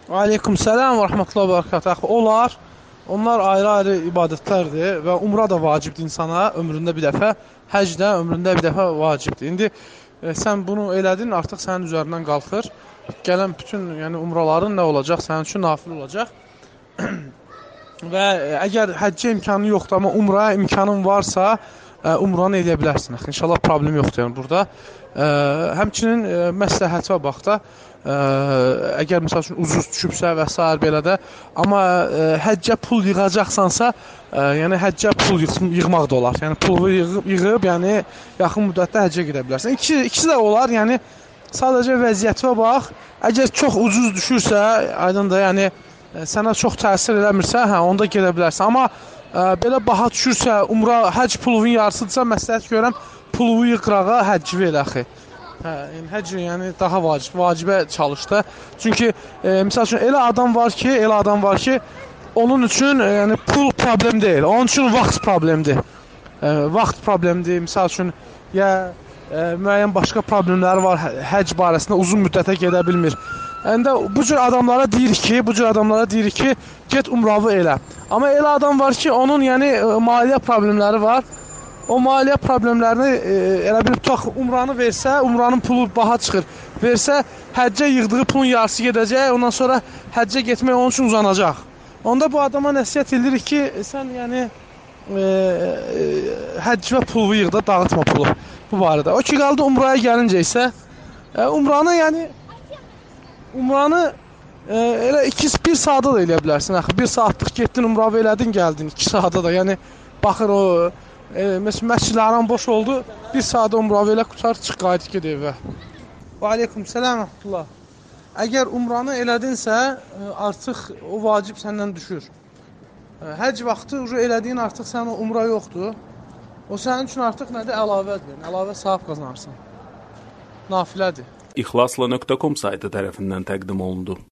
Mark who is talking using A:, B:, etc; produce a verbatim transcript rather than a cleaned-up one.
A: Aleyküm selam və rəhmətullah və bərəkatuhu. Olar, onlar ayrı-ayrı ibadətlərdir və umra da vacibdir insana ömründə bir dəfə, həc də ömründə bir dəfə vacibdir. İndi e, sən bunu elədin, artıq sənin üzərindən qalxır. Gələn bütün, yəni umraların nə olacaq? Sənin üçün nafil olacaq. Və e, əgər həccə imkanı yoxdur, amma umraya imkanın varsa, e, umranı edə bilərsən. İnşallah problem yoxdur yəni burada. E, həmçinin e, məsləhətə bax da. Ə, əgər məsəl üçün ucuz düşübsə və s. belə də, amma ə, həccə pul yığacaqsansa, ə, yəni həccə pul yığ yığmaq da olar. Yəni pulu yığıb, yığıb yəni yaxın müddətdə həccə gedə bilərsən. İkisi, ikisi də olar. Yəni sadəcə vəziyyətinə bax. Əgər çox ucuz düşürsə, aydındır, yəni ə, sənə çox təsir eləmirsə, hə, onda gedə bilərsən. Amma ə, belə baha düşürsə, umra həcc pulunun yarısıdırsa, məsləhət görürəm, pulu yığ qırağa, həcci ver axı. Hə, yəni həcc yəni daha vacib, vacibə çalışdı. Çünki e, məsəl üçün elə adam var ki, elə adam var ki, onun üçün e, yəni pul problem deyil. Onun üçün vaxt problemdir. E, vaxt problemdir. Məsəl üçün ya e, müəyyən başqa problemləri var həcc barəsində, uzun müddətə gedə bilmir. Yəni bu cür adamlara deyirik ki, bu cür adamlara deyirik ki, get umravı elə. Amma elə adam var ki, onun yəni maliyyə problemləri var. O maliyyə problemlərini e, elə bir tutaq umranı versə, umranın pulu baha çıxır. Versə, həccə yığdığı pulun yarısı gedəcək, ondan sonra həccə getmək onun üçün uzanacaq. Onda bu adama nəsihət edirik ki, sən yəni e, e, həcc və pulu yığ da, dağıtma pulu bu barədə. O ki, qaldı umraya gəlincə isə, e, umranı yəni umranı e, elə iki bir saata da eləyə bilərsən. Axı bir saatlıq getdin, umravı elədin, gəldin iki saata da. Yəni baxır o E, məsələn, məscidlərin boş oldu, bir saat umravı elə qutar, çıx, qayıt, ged evə. Və aleyküm selam, rəhmətullah. Əgər umranı elədinsə, artıq o vacib səndən düşür. Həcc vaxtı elədiyin artıq sənin o umra yoxdur. O sənin üçün artıq nədir? Əlavədir. Əlavə savab qazanarsan. Nafilədir.
B: İxlasla nöqtə com saytı tərəfindən təqdim olundu.